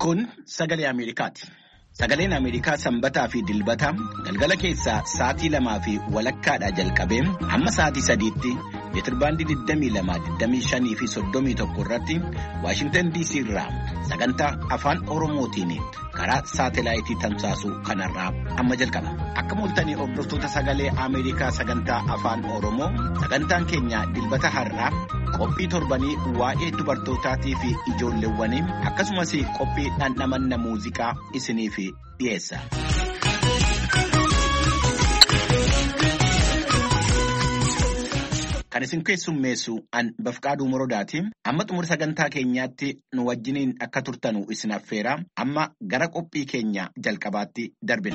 Kun sagalee Ameerikaati. Sagaleen Ameerikaa sanbataa fi dilbataa galgala keessaa sa'aatii 2:00 jalqabee hamma sa'aatii 3:00 meetirbaandii 22, 25 fi 31 irratti Waashingtan DC irraa sagantaa afaan Oromootiin karaa saatelaayitii tamsaasuu kanarraa amma jalqaba. Akka mul'atanii hordoftoota sagalee Ameerikaa sagantaa afaan Oromoo sagantaan keenya dilbata har'aa qophii torbanii waa'ee dubartootaatii fi ijoolleewwanii akkasumas qophii dhandhamanna muuziqaa isiniif dhiyeessa. Kan isin keessummeessu an Bafqaaduu Morodaati. Amma xumura sagantaa keenyaatti nu wajjiniin akka turtanu isin affeera. Amma gara qophii keenya jalqabaatti darbina.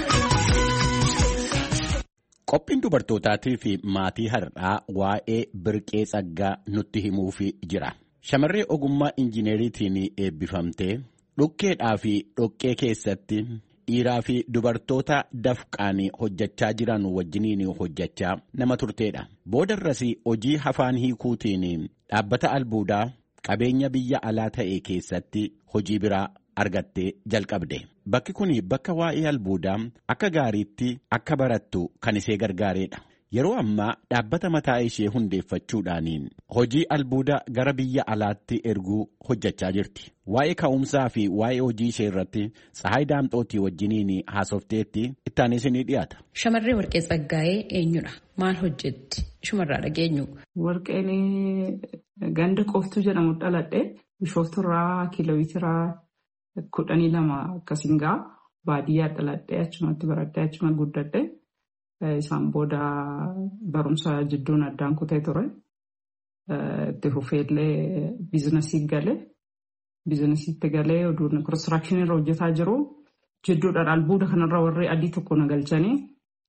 Qophiin dubartootaatii fi maatii har'aa waa'ee Birqee Tsaggaa nutti himuuf jira. Shamarree ogummaa injiineriitiin eebbifamtee dhukkeedhaa fi dhoqqee keessatti dhiiraa fi dubartoota dafqaan hojjechaa jiran wajjiniin hojjechaa nama turteedha. Boodarras hojii afaan hiikuutiin dhaabbata albuudaa qabeenya biyya alaa ta'e keessatti hojii biraa argattee jalqabde. Bakki kun bakka waa'ee albuudaa akka gaariitti akka barattu kan ishee gargaareedha. Yeroo ammaa dhaabbata mataa ishee hundeeffachuudhaan hojii albuudaa gara biyya alaatti erguu hojjechaa jirti. Waa'ee ka'umsaa fi waa'ee hojii ishee irratti Tsahaay Daamxootii wajjiniin haasofteetti ittaanee isinii dhiyaata. Shamarree Warqee Tsaggaayee eenyudha? Maal hojjetti? Shumarraa dhageenyu. Warqeen ganda qoftuu jedhamu dhaladhe Bishooftuurraa kiiloomeetira 12 akkasiin ga'a. Baadiyyaa dhaladhe achumatti baradhee achuma guddadhe. Isaan booda barumsa jidduun addaan kutee ture. Itti fufeellee biizinasii galee. Biizinasiitti galee oduun konistiraakshini irra hojjetaa jiru. Jidduudhaan albuuda kanarra warri adii tokko na galchanii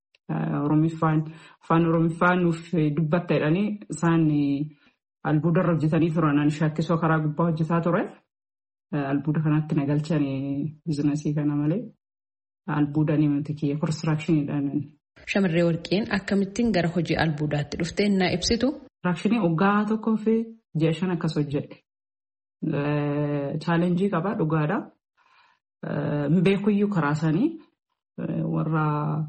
afaan Oromiffaan nuuf dubbatta jedhanii isaan albuuda irra hojjetanii turan shaakkisoo karaa gubbaa hojjetaa ture. Albuuda kanatti na galchanii biizinasii kana malee albuuda ni miti kiyya konistiraakshiniidhaan. Shamarree Warqeen akkamittiin gara hojii albuudaatti dhuftee na ibsitu? Konistiraakshini waggaa tokkoo fi 6 akkas hojjedhe. Chaalenjii qaba dhugaadha. Mbeekuyyuu karaa sanii warra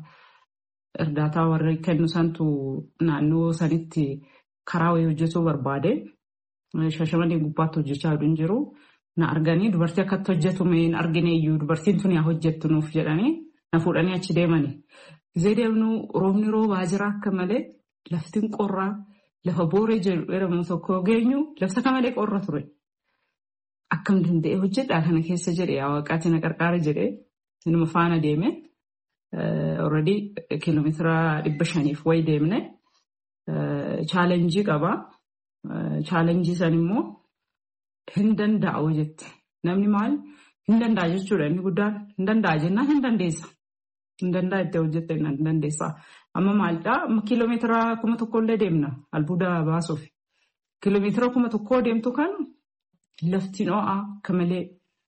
erdaataa warri kennu santu naannoo sanitti karaa wayii hojjetuu barbaade. Shashamanii gubbaatti hojjechaa jiru. Na arganii dubartii akkatti hojjetu mee argine iyyuu dubartiin tuni haa hojjettu nuuf jedhanii na fuudhanii achi deemanii. Gizee deemnu roobni roobaa jira akka malee laftiin qorraa lafa booree jedhamu tokko geenyu lafti akka malee qorra ture. Akkam danda'e hojjedhaa kana keessa jedhee waaqaatti na qarqaara jedhee inuma faana deeme. Already kiiloomeetira 500 wayi deemne. Chaalenjii qaba. Chaalenjii san immoo hin danda'u jette. Namni maal hin danda'a jechuudha inni guddaan hin danda'a jennaan hin dandeessa. Hin danda'a itti hojjette hin dandeessa. Amma maalidhaa kiiloomeetira 1,000 illee deemna albuuda baasuuf. Kiiloomeetira 1,000 deemtu kan laftiin ho'aa akka malee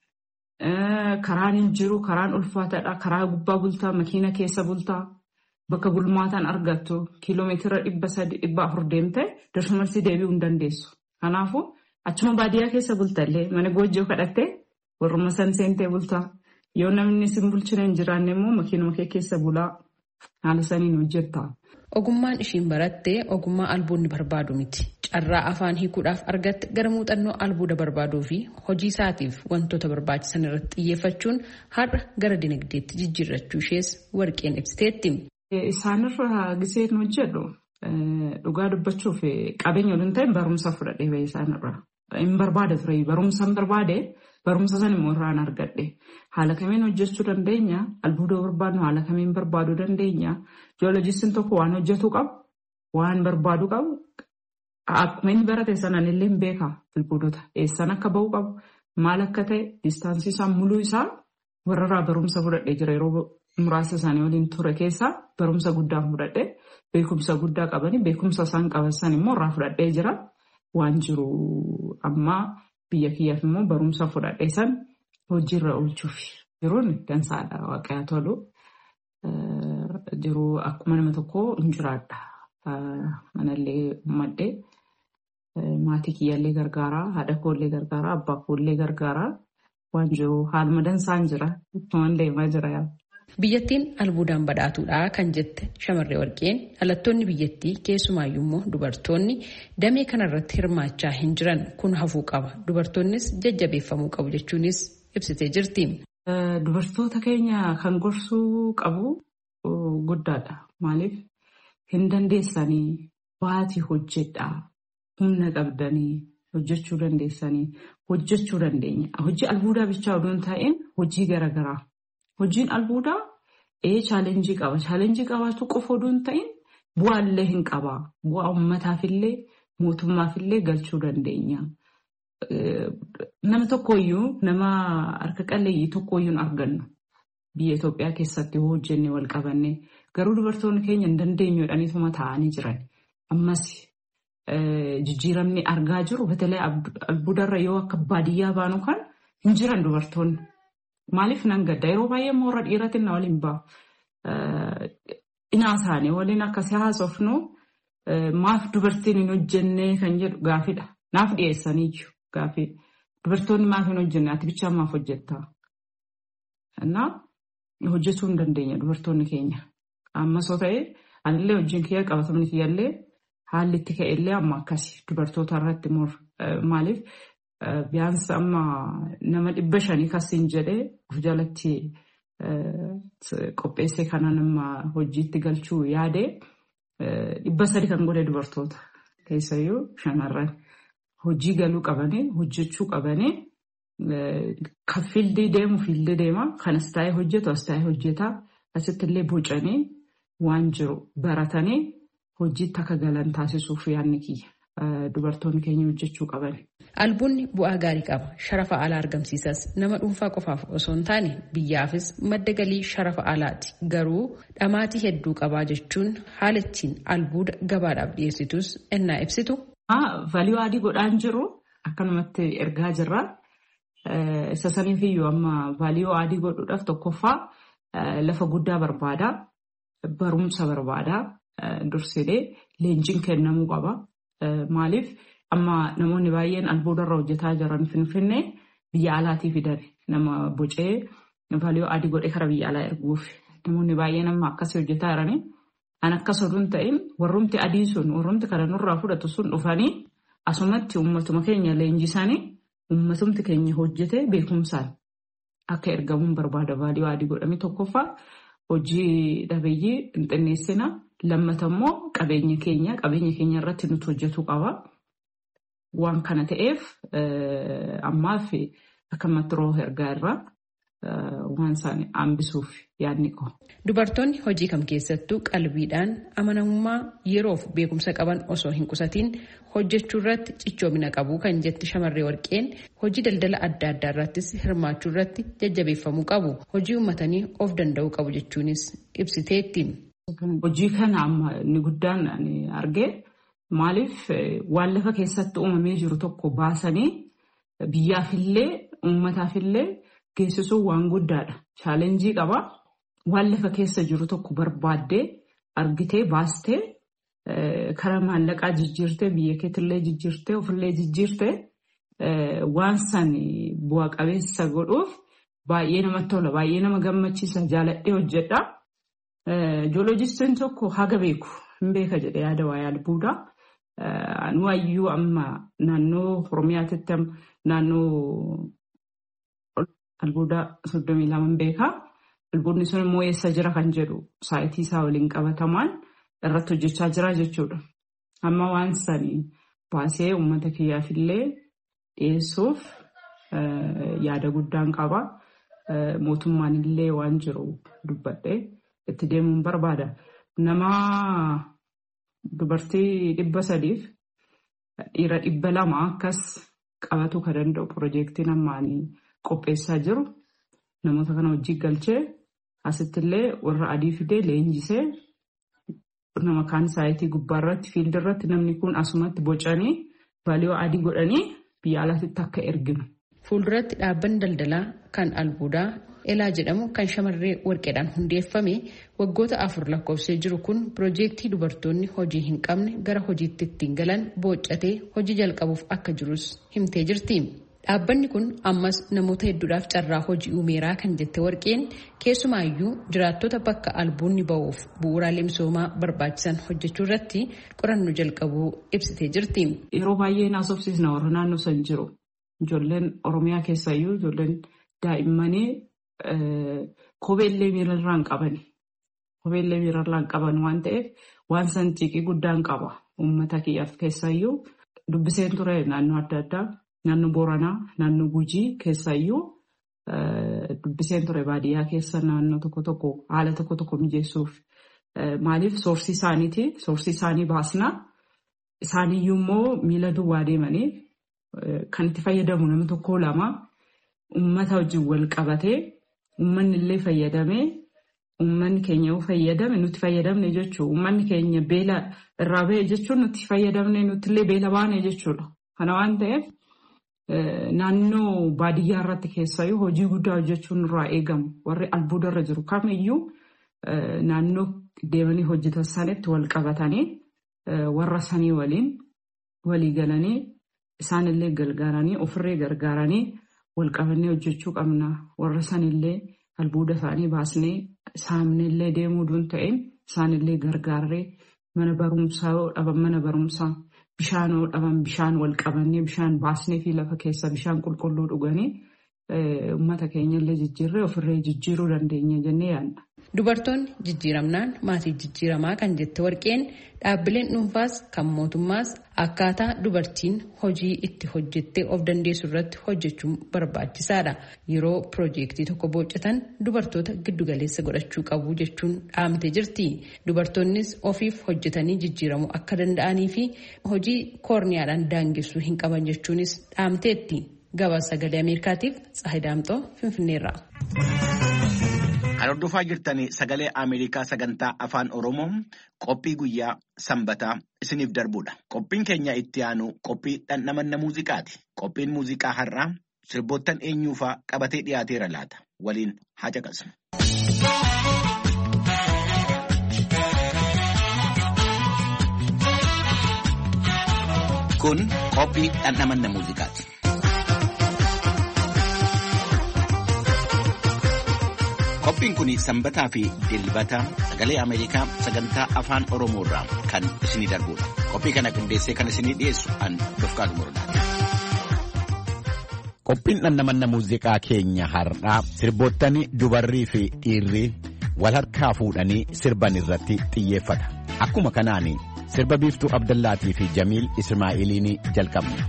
karaan hin jiru karaan ulfaataadha karaa gubbaa bultaa makiina keessa bultaa bakka bulmaataan argattu kiiloomeetira 300-400 deemte darsumarsi deebi'uu hin dandeessu. Kanaafuu achuma baadiyyaa keessa bultallee mana goojjoo kadhattee warruma san seentee bultaa. Yoo namni sin bulchina hin jiraanne immoo makiinuma kee keessa bulaa haala saniin hojjetta. Ogummaan ishiin barattee ogummaa albuudni barbaadu miti. Carraa afaan hiikuudhaaf argatte gara muuxannoo albuuda barbaaduu fi hojii isaatiif wantoota barbaachisan irratti xiyyeeffachuun har'a gara dinagdeetti jijjiirrachuu ishees Warqeen ibsiteetti. Isaanirra giseen hojjedhu dhugaa dubbachuuf qabeenya waliin ta'e barumsa fudhadhee bahee isaanirra. Hin barbaade ture barumsa hin barbaade. Barumsa san immoo irraan argadhe. Haala kamiin hojjechuu dandeenya? Albuuda barbaadnu haala kamiin barbaaduu dandeenya? Joolojistiin tokko waan hojjetu qabu, waan barbaadu qabu. Akkuma inni barate sanaan illee hin beeka albuudota. Eessaan akka bahu qabu, maal akka ta'e, distaansii isaa muluu isaa warrarraa barumsa fudhadhee jira. Yeroo muraasa isaanii waliin ture keessaa barumsa guddaa fudhadhee beekumsa guddaa qabanii beekumsa isaan qaban san immoo irraa fudhadhee jira. Waan jiru ammaa. Biyya kiyyaaf immoo barumsa fudhadhee san hojiirra oolchuuf jiruun dansaadha waaqayyaa tolu. Jiru akkuma nama tokko hin jiraadha. Manallee ummadhee maatii kiyyaallee gargaaraa, haadha koollee gargaaraa, abbaa koollee gargaaraa. waan jiru haaluma dansaan jira. Ittumaan deemaa jira. Biyyattiin albuudaan badhaatuudha kan jette shamarree Warqeen dhalattoonni biyyattii keessumaayyuu immoo dubartoonni damee kanarratti hirmaachaa hin jiran kun hafuu qaba. Dubartoonnis jajjabeeffamuu qabu jechuunis ibsitee jirti. Dubartoota keenya kan gorsuu qabu guddaadha. Maaliif hin dandeessanii baatii hojjedhaa humna qabdanii hojjechuu dandeessanii hojjechuu dandeenya. Hojii albuudaa bichaa odoo hin taa'in hojii garaagaraa. Hojiin albuudaa chaalenjii qaba. Chaalenjii qabaatu qofa odoo hin ta'in bu'aallee hin qaba. Bu'aa uummataafillee mootummaafillee galchuu dandeenya. Nama tokkoyyuu nama harka qalleeyyii tokkoyyuu hin argannu. Biyya Itoophiyaa keessatti hojjennee wal qabannee garuu dubartoonni keenya hin dandeenyuudhaanituma taa'anii jiran. Ammas jijjiiramni argaa jiru. Batalee albuudarra yoo akka baadiyyaa baanu kan hin jiran dubartoonni. Maaliif nan gadda yeroo baay'ee moora dhiiraatiin na waliin ba'a. Inaa isaanii waliin akkasii haasofnu maaf dubartiin hin hojjennee kan jedhu gaafidha. Naaf dhiyeessanii jiru gaafii. Dubartoonni maaf hin hojjenne ati bichaa maaf hojjettaa? Hojjetuu hin dandeenya dubartoonni keenya. Ammas yoo ta'e anillee hojiin kiyya qabatamni kiyyallee haalli itti ka'ellee amma akkasi dubartoota irratti maaliif? Biyaansa amma nama 500 kasiin jedhee of jalatti qopheessee kana nama hojiitti galchuu yaade 300 kan godhe dubartoota keessayyuu shamarran hojii galuu qabanii hojjechuu qabanii kan fiildii deemu fiildii deema kan as taa'ee hojjetu as taa'ee hojjetaa asitti illee bocanii waan jiru baratanii hojiitti akka galan taasisuuf yaadni kiyya. Dubartoonni keenya hojjechuu qaban. Albuunni bu'aa gaarii qaba. Sharafa alaa argamsiisas. Nama dhuunfaa qofaaf osoo hin taane biyyaafis madda galii sharafa alaati. Garuu dhamaatii hedduu qabaa jechuun haala ittiin albuuda gabaadhaaf dhiyeessitus ennaa ibsitu. Valiyoo adii godhaan jiru akkanumatti ergaa jirra. Isa saniifiyyuu amma valiyoo adii godhuudhaaf tokkoffaa lafa guddaa barbaada. Barumsa barbaada. Dursidee leenjiin kennamuu qaba. Maaliif amma namoonni baay'een albuudarra hojjetaa jiran Finfinnee biyya alaatii fidan nama bocee valiyoo adii godhee karaa biyya alaa erguuf namoonni baay'een amma akkasii hojjetaa jiranii an akkas oduu hin ta'in warrumti adii sun warrumti kana nurraa fudhatu sun dhufanii asumatti uummatuma keenya leenjisanii uummatumti keenya hojjetee beekumsaan akka ergamuun barbaada valiyoo adii godhame tokkoffaa hojii dhabeeyyii hin xinneessina. Lammata immoo qabeenya keenya irratti nuti hojjetu qaba. Waan kana ta'eef ammaaf akkamatti rooba ergaa irraa waan isaan hambisuuf yaadni qabu. Dubartoonni hojii kam keessattuu qalbiidhaan amanamummaa yeroof beekumsa qaban osoo hin qusatiin hojjechuu irratti cichoomina qabu kan jetti shamarree Warqeen hojii daldala adda addaa irrattis hirmaachuu irratti jajjabeeffamuu qabu. Hojii uummatanii of danda'uu qabu jechuunis ibsiteetti. Hojii kana amma inni guddaan argee maaliif waan lafa keessatti uumamee jiru tokko baasanii biyyaafillee uummataafillee geessisuun waan guddaadha. Chaalenjii qaba. Waan lafa keessa jiru tokko barbaaddee argitee baastee karaa maallaqaa jijjiirtee biyya keetillee jijjiirtee ofillee jijjiirtee waan san bu'a qabeessa godhuuf baay'ee namatti tola. Baay'ee nama gammachiisa. Jaaladhee hojjedha. Joolojistiin tokko haga beeku hin beeka jedhee yaada waa'ee albuudaa. Nu ayyuu amma naannoo Oromiyaatti naannoo albuudaa 32 beekaa. Albuudni sun immoo eessa jira kan jedhu saayitii isaa waliin qabatamaan irratti hojjechaa jira jechuudha. Amma waan sanii baasee uummata kiyyaafillee dhiyeessuuf yaada guddaan qaba. Mootummaan illee waan jiru dubbadhee itti deemuun barbaada. Nama dubartii 300 dhiira 200 akkas qabatu kan danda'u piroojeektiin ammaanii qopheessaa jiru. Namoota kana hojii galchee asittillee warra adii fidee leenjisee nama kaan saayitii gubbaarratti fiildirratti namni kun asumatti bocanii valiyoo adii godhanii biyya alaatti akka erginu. Fuulduratti dhaabbanni daldalaa kan albuudaa Elaa jedhamu kan shamarree Warqeedhaan hundeeffame waggoota 4 lakkoofsee jiru kun piroojeektii dubartoonni hojii hin qabne gara hojiitti ittiin galan boocatee hojii jalqabuuf akka jirus himtee jirti. Dhaabbanni kun ammas namoota hedduudhaaf carraa hojii uumeeraa kan jette Warqeen keessumaayyuu jiraattota bakka albuunni ba'uuf bu'uuraalee misoomaa barbaachisan hojjechuu irratti qorannoo jalqabuu ibsitee jirti. Yeroo baay'ee naasofsiisna warra naannoo san jiru. Ijoolleen Oromiyaa keessayyuu ijoolleen daa'immanii kopheellee miirarraa hin qabani. Kopheellee miirarraa hin qaban waan ta'eef waan san xiqqii guddaan qaba. Uummata kiyyaaf keessayyuu dubbiseen ture naannoo adda addaa. Naannoo Booranaa, naannoo Gujii keessayyuu dubbiseen ture baadiyyaa keessa naannoo tokko haala tokko mijeessuuf. Maaliif soorsii isaaniiti? Soorsii isaanii baasnaa. Isaaniyyuu immoo miila duwwaa deemanii kan itti fayyadamu nama tokko lama uummata wajjin wal qabatee uummanni illee fayyadamee uummanni keenya fayyadame nuti fayyadamne jechuudha. Uummanni keenya beela irraa ba'e jechuun nuti fayyadamne nuti illee beela baane jechuudha. Kana waan ta'eef. Naannoo baadiyyaa irratti keessayyuu hojii guddaa hojjechuun irraa eegamu. Warri albuuda irra jiru kamiyyuu naannoo deemanii hojjetan sanitti wal qabatanii warra sanii waliin walii galanii isaanillee gargaaranii ofirree gargaaranii wal qabannee hojjechuu qabna. Warra sanillee albuuda isaanii baasnee isaanillee deemuu duun ta'een isaanillee gargaarree mana barumsaa yoo dhaban mana barumsaa. Bishaan yoo dhaban bishaan wal qabannee bishaan baasnee fi lafa keessa bishaan qulqulluu dhuganii uummata keenya illee jijjiirree ofirree jijjiiruu dandeenya jennee yaadna. Dubartoonni jijjiiramnaan maatii jijjiiramaa kan jette Warqeen dhaabbileen dhuunfaas kan mootummaas akkaataa dubartiin hojii itti hojjettee of dandeessu irratti hojjechuun barbaachisaadha. Yeroo piroojeektii tokko boocatan dubartoota giddugaleessa godhachuu qabu jechuun dhaamtee jirti. Dubartoonnis ofiif hojjetanii jijjiiramuu akka danda'anii fi hojii koorniyaadhaan daangessuu hin qaban jechuunis dhaamteetti. Gabaasa Sagalee Ameerikaatiif Tsahayi Daamxoo Finfinneerraa. Kan hordofaa jirtanii Sagalee Ameerikaa sagantaa Afaan Oromoo qophii guyyaa Sanbataa isiniif darbuudha. Qophiin keenya itti aanu qophii dhandhamanna muuziqaati. Qophiin muuziqaa har'aa sirboottan eenyuufaa qabatee dhiyaateera laata. Waliin haa caqasnu. Kun qophii dhandhamanna muuziqaati. Qophiin kun Sanbataa fi Dilbata Sagalee Ameerikaa sagantaa Afaan Oromoo irraa kan isinii darbuudha. Qophii kana qindeessee kan isinii dhiyeessu an Dofqaatu Morodaati. Qophiin dhandhamanna muuziqaa keenya har'aa sirboottan dubarrii fi dhiirri wal harkaa fuudhanii sirban irratti xiyyeeffata. Akkuma kanaan sirba Biiftuu Abdallaatii fi Jamiil Ismaa'iliin jalqabna.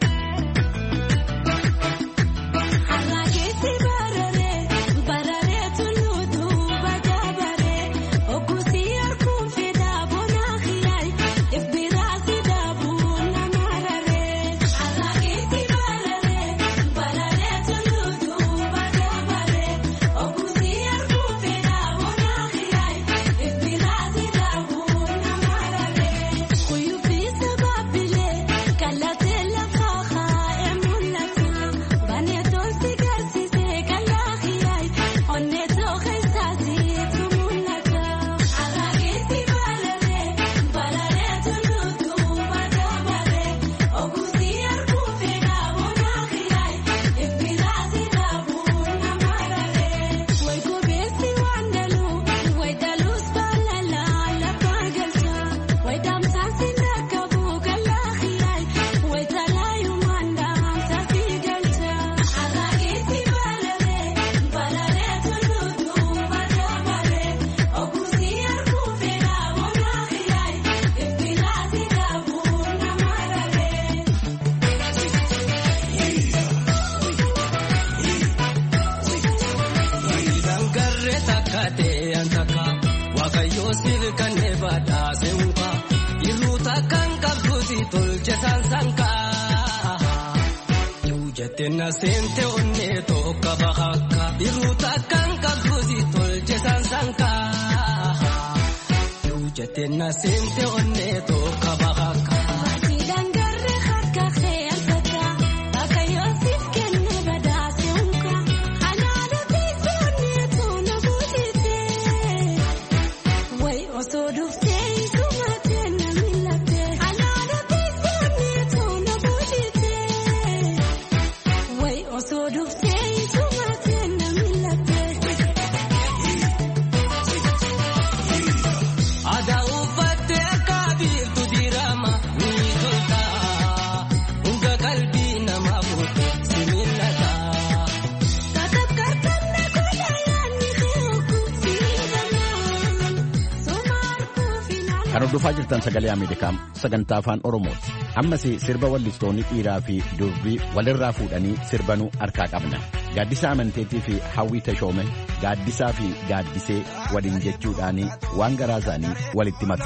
Sente onne tokko bahakka iruuta kan kabbuusi tolche sansanka yuujatenna sente onne tokko bahakka. Hordofaa jirtan sagalee Ameerikaa sagantaa afaan Oromooti. Ammas sirba wallistoonni dhiiraa fi durbii walirraa fuudhanii sirbanuu harkaa qabna. Gaaddisaa Amanteetii fi Hawwii Tashoome gaaddisaa fi gaaddisee waliin jechuudhaan waan garaa isaanii walitti matu.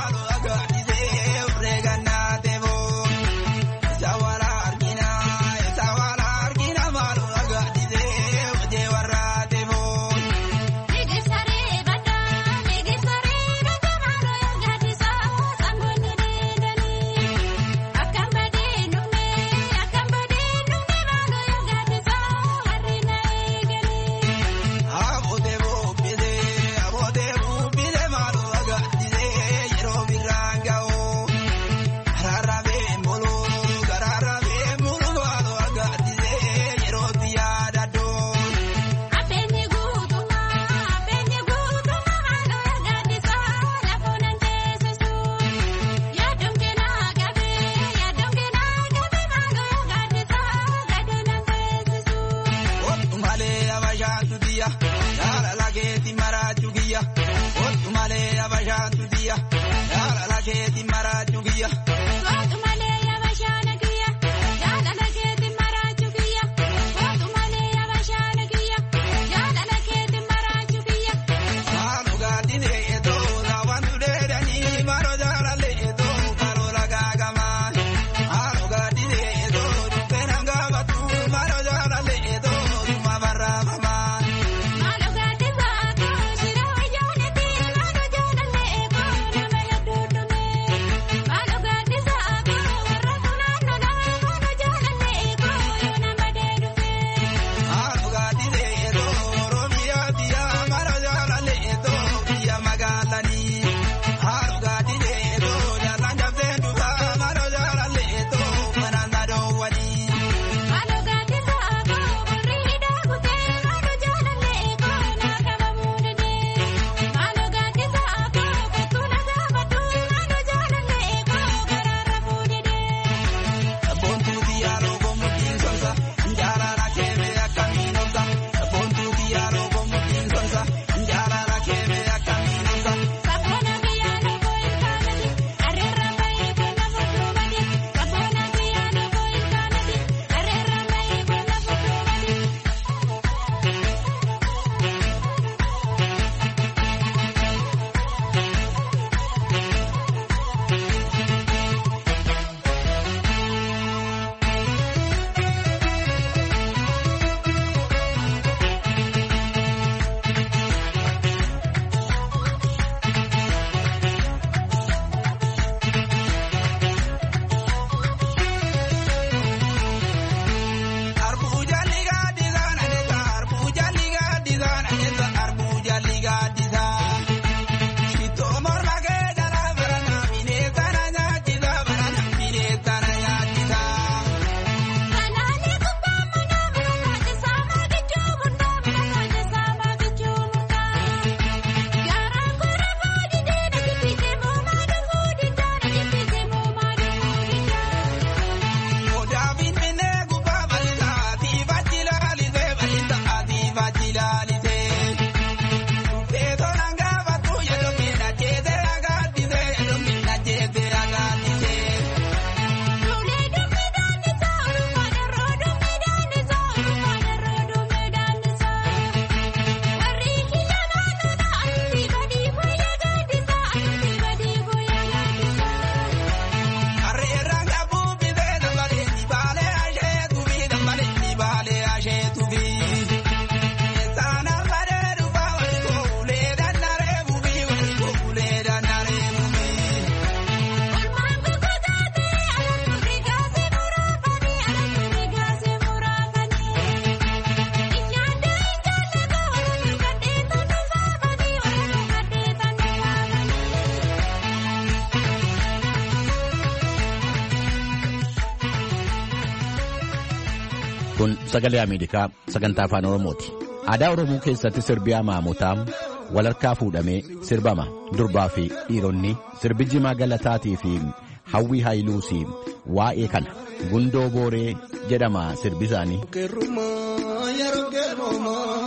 Kun sagalee Ameerikaa sagantaa afaan Oromooti. Aadaa Oromoo keessatti sirbi amaamotaa walharkaa fuudhamee sirbama. Durbaa fi dhiironni sirbi Jimaa Galataatii fi Hawwii Haayiluusii waa'ee kana gundoo booree jedhama sirbi isaanii.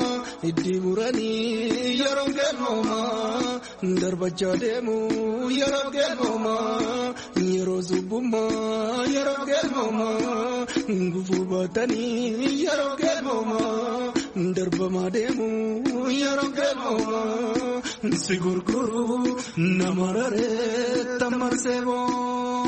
itti muranii yeroo galmooma darbachaa deemu yeroo galmooma yeroo zubbumma yeroo galmooma gufuu baatanii yeroo galmooma darbamaa deemu yeroo galmooma si gurguru nama raree tamarsee boo.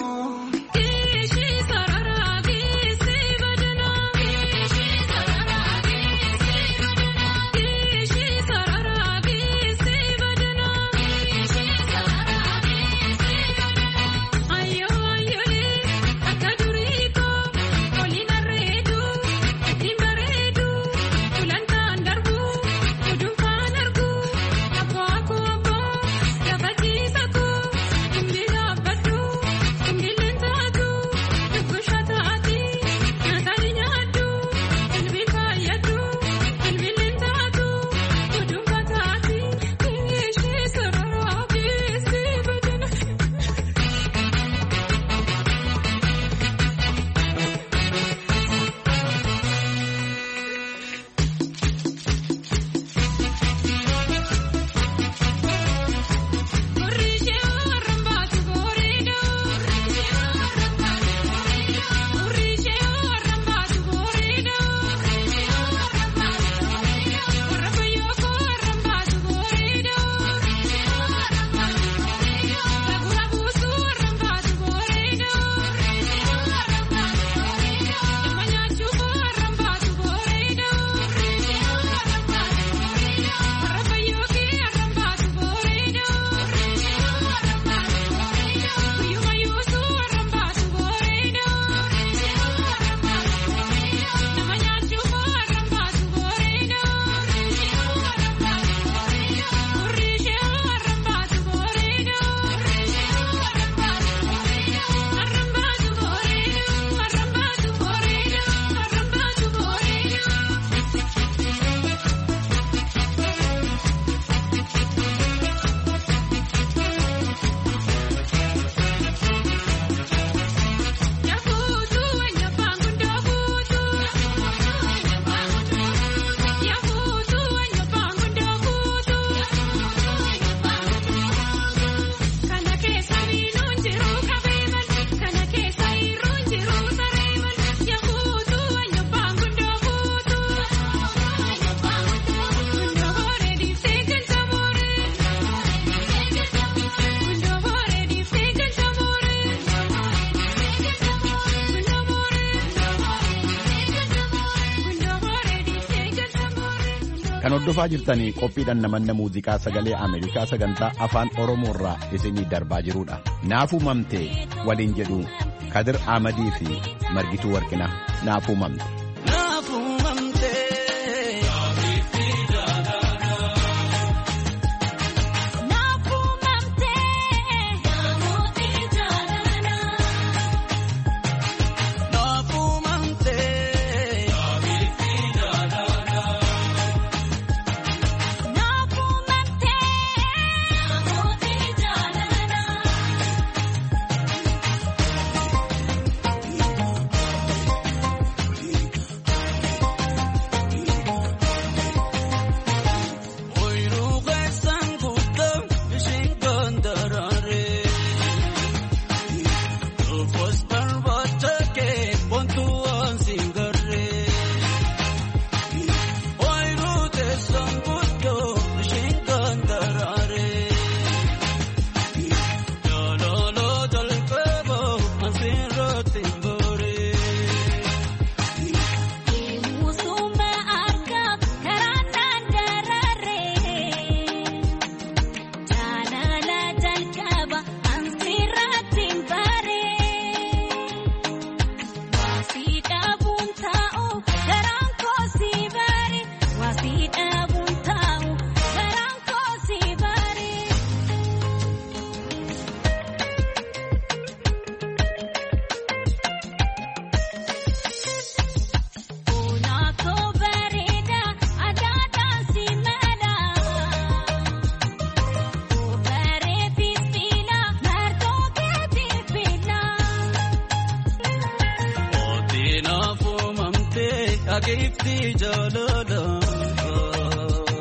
Kan hordofaa jirtanii qophiidhaan namanna muuziqaa sagalee Ameerikaa sagantaa afaan Oromoorraa isinii darbaa jirudha. Naafuu mamtee waliin jedhu Kadir Ahmadii fi Margituu Warqinaa naafuu mamtee. Agifti jalala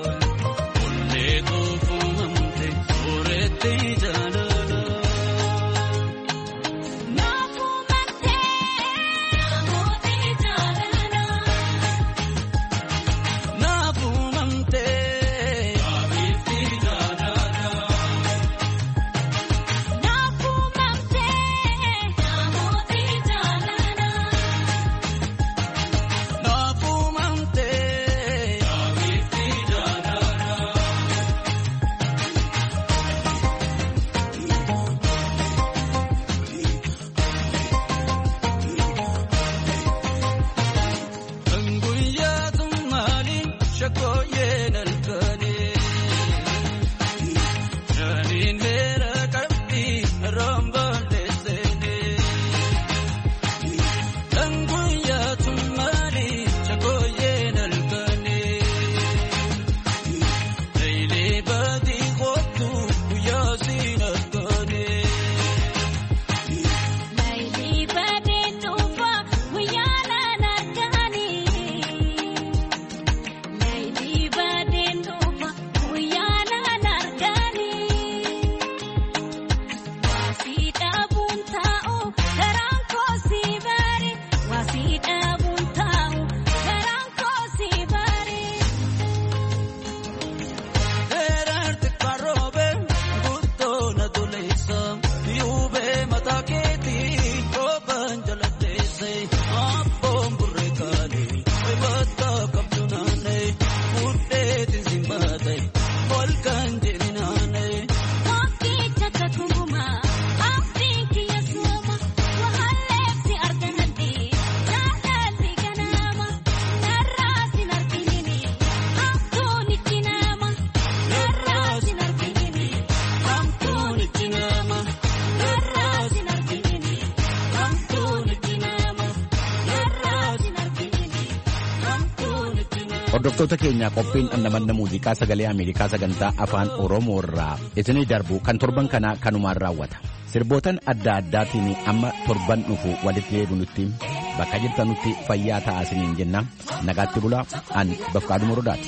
Hordoftoota keenya qophiin annamanna muuziqaa sagalee Ameerikaa sagantaa afaan Oromoo irraa isinii darbu kan torban kanaa kanumaan raawwata. Sirbootan adda addaatiin amma torban dhufu walitti deebinutti bakka jirtanutti fayyaa ta'aa isiniin jenna. Nagaatti bulaa an Bafqaaduu Morodaati.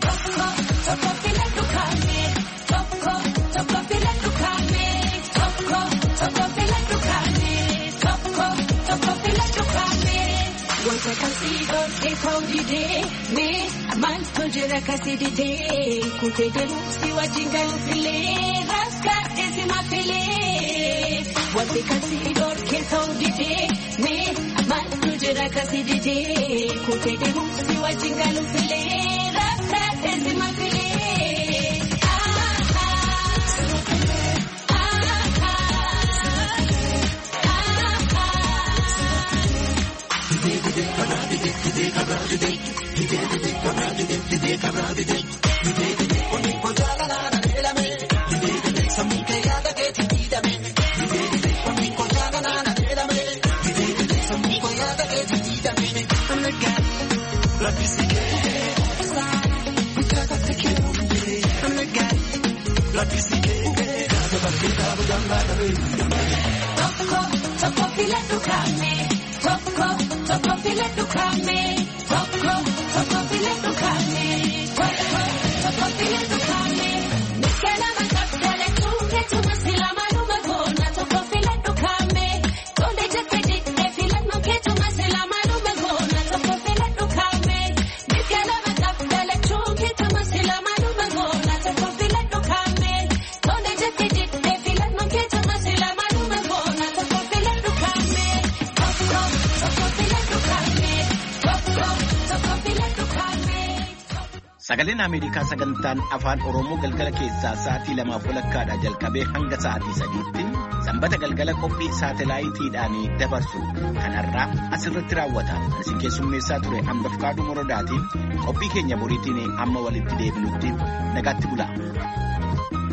Jira kasi dide kute deru si wajinga lufile raska esi mafile wate kasi dor ke saudide me amal jira kasi dide kute deru si wajinga lufile raska esi mafile Sagaleen Ameerikaa sagantaan afaan Oromoo galgala keessaa sa'aatii 2:00 jalqabee hanga sa'aatii 3:00tti sanbata galgala qophii saatalaayitiidhaan dabarsu kanarraa asirratti raawwata. Isin keessummeessaa ture Bafqaaduu Morodaatiin qophii keenya boriitiin amma walitti deebinutti nagaatti bulaa.